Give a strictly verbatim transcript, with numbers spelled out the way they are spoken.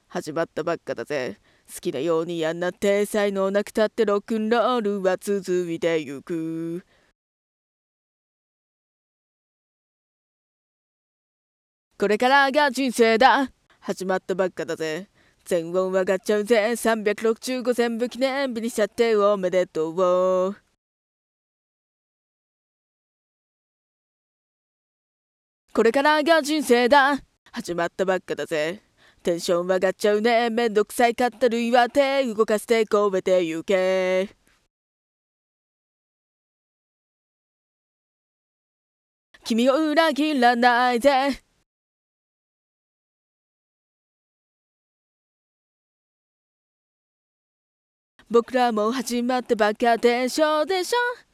始まったばっかだぜ。好きなようにやんなって才能なくたってロックンロールは続いてゆく。これからが人生だ。始まったばっかだぜ。全音上がっちゃうぜ。さんびゃくろくじゅうご全部記念日にしちゃっておめでとう。これからが人生だ。始まったばっかだぜ。テンション上がっちゃうね。めんどくさいかったるいは手動かしてこべてゆけ。君を裏切らないぜ。僕らも始まったばっかでしょでしょ。